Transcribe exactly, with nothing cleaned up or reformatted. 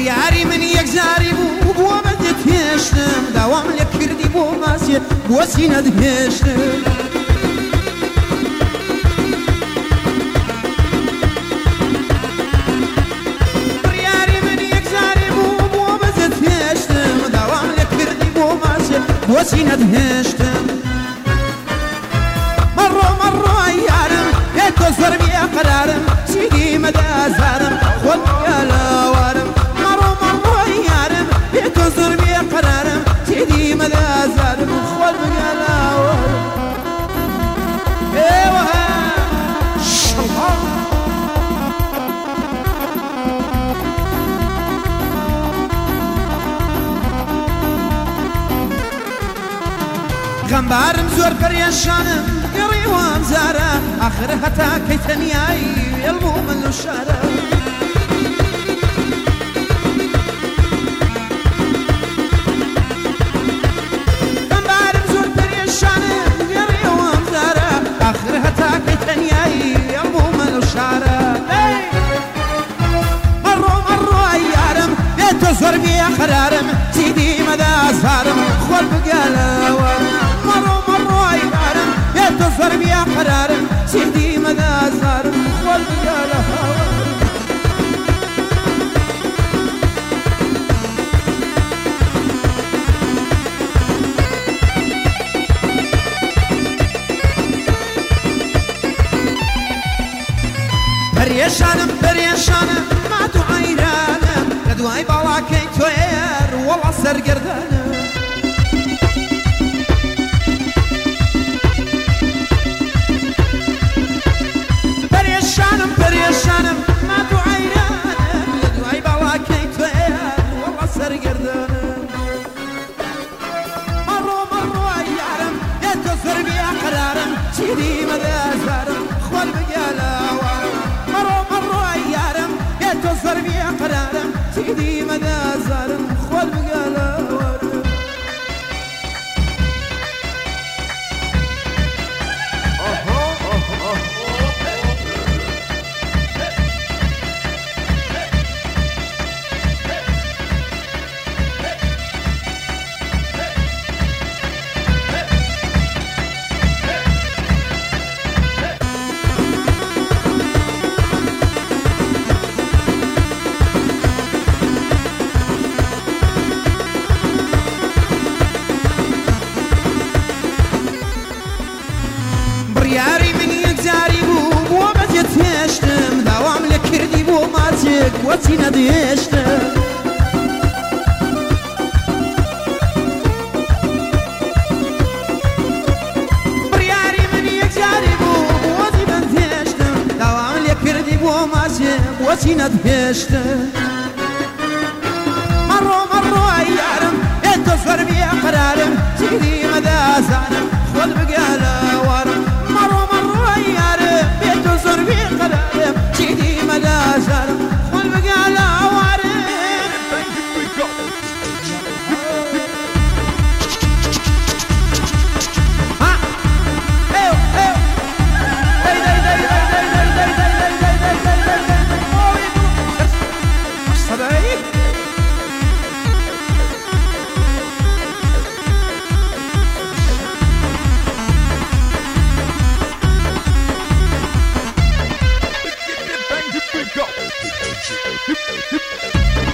بریاری من یک زاری بو بو بدت هشتم دوام لکردی بو ماسی بو سینت هشتم بریاری من یک زاری بو بو بدت هشتم دوام لکردی بو ماسی بو سینت هشتم مرو مرو یارم تو زر بی قرارم سیدی مدازارم خود یالوارم مرو مرو یارم تو زر بی قرارم سیدی مدازارم خود یالوارم ایوه شما غمبارم زور پریشانم قری وام زاره آخر حتا کی تنیایی یلمو من شاره غمبارم زور پریشانم قری وام زاره آخر حتا کی تنیایی یلمو من شاره مرو مرو یارم تو زور بی قرارم سیدی مدازارم خود بقلوارم مرو مرو یارم تو زر بی قرارم سیدی مدازارم خود بقلوارم پریشانم پریشانم ما تو عیرانم لدوای بالاکی تو یار والله سرگردانم پریشانم پریشانم ما تو عیرانم لدوای بالاکی تو یار والله سرگردانم مرو مرو یارم تو زر بی قرارم سیدی مدازارم خود بقلوارم مرو مرو یارم تو زر بی قرارم سیدی مدازارم خود بقلوارم بریاری من یک زاری بو بو بدت هشتم دوام لکردی بو ماتک و تی ندهشتم بریاری من یک زاری بو بو بدت هشتم دوام لکردی بو ماتک و تی ندهشتم مرو مرو یارم تو زر بی قرارم سیدی مدازارم خود بقلوارم مرو مرو یارم تو زر بی قرارم سیدی مدازارم خود بقلوارم ها ایو ایو دی دی دی دی دی دی دی دی دی Go.